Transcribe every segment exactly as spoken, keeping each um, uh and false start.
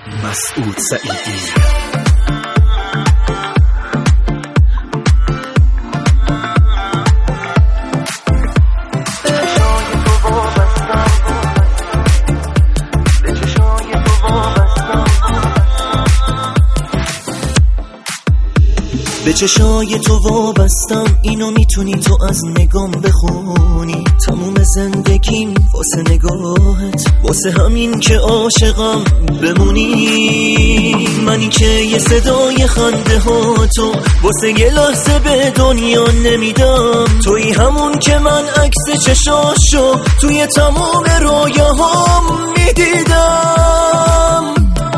مسعود سعیدی. به چشای تو وابستم، اینو میتونی تو از نگام بخونی. تموم زندگیم واسه نگاهت، واسه همین که عاشقم بمونی. منی که یه صدای خنده ها تو واسه یه لحظه به دنیا نمیدم. توی همون که من عکس چشاشو توی تموم رویاهام میدیدم.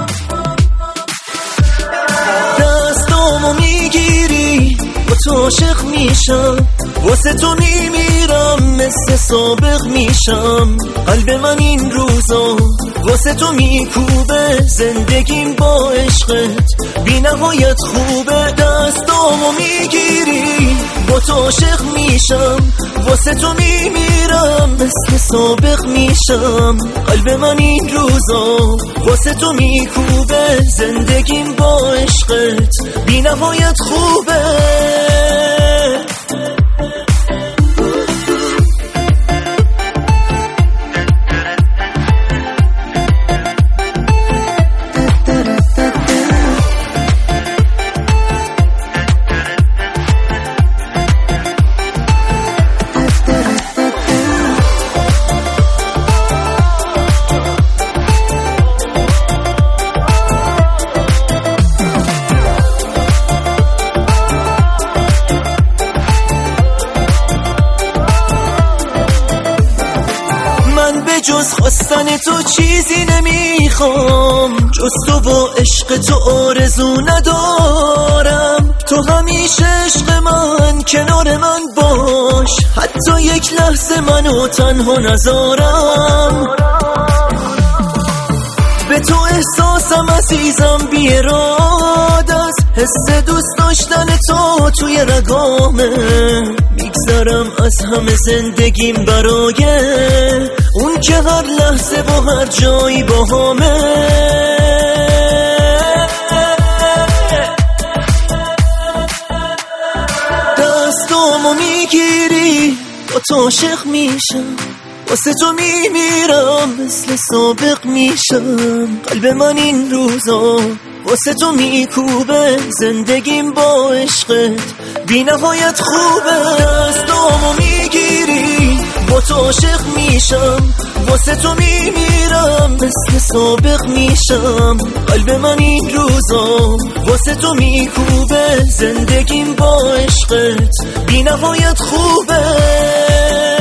دستامو میگیری با تو عاشق میشم، واسه تو میمیرم مثل سابق میشم. قلب من این روزا واسه تو میکوبه، زندگیم با عشقت بی نهایت خوبه. دستامو میگیری با تو عاشق میشم، واسه تو میمیرم مثل سابق میشم. قلب من این روزا واسه تو میکوبه، زندگیم با عشقت بی نهایت خوبه. جز خواستن تو چیزی نمیخوام، جز تو و عشق تو آرزو ندارم. تو همیشه عشق من، کنار من باش، حتی یک لحظه منو تنها نذارم. به تو احساسم عزیزم بی اراده است، حس دوست داشتن تو توی رگامه. میگذرم از همه زندگیم برای اون که هر لحظه با هر جایی با همه. دستامو میگیری با تو عاشق میشم، واسه تو میمیرم مثل سابق میشم. قلب من این روزا واسه تو میکوبه، زندگیم با عشقت بی نهایت خوبه. دستامو میگیری با تو عاشق میشم، واسه تو میمیرم مثل سابق میشم. قلب من این روزا واسه تو میکوبه، زندگیم با عشقت بی نهایت خوبه.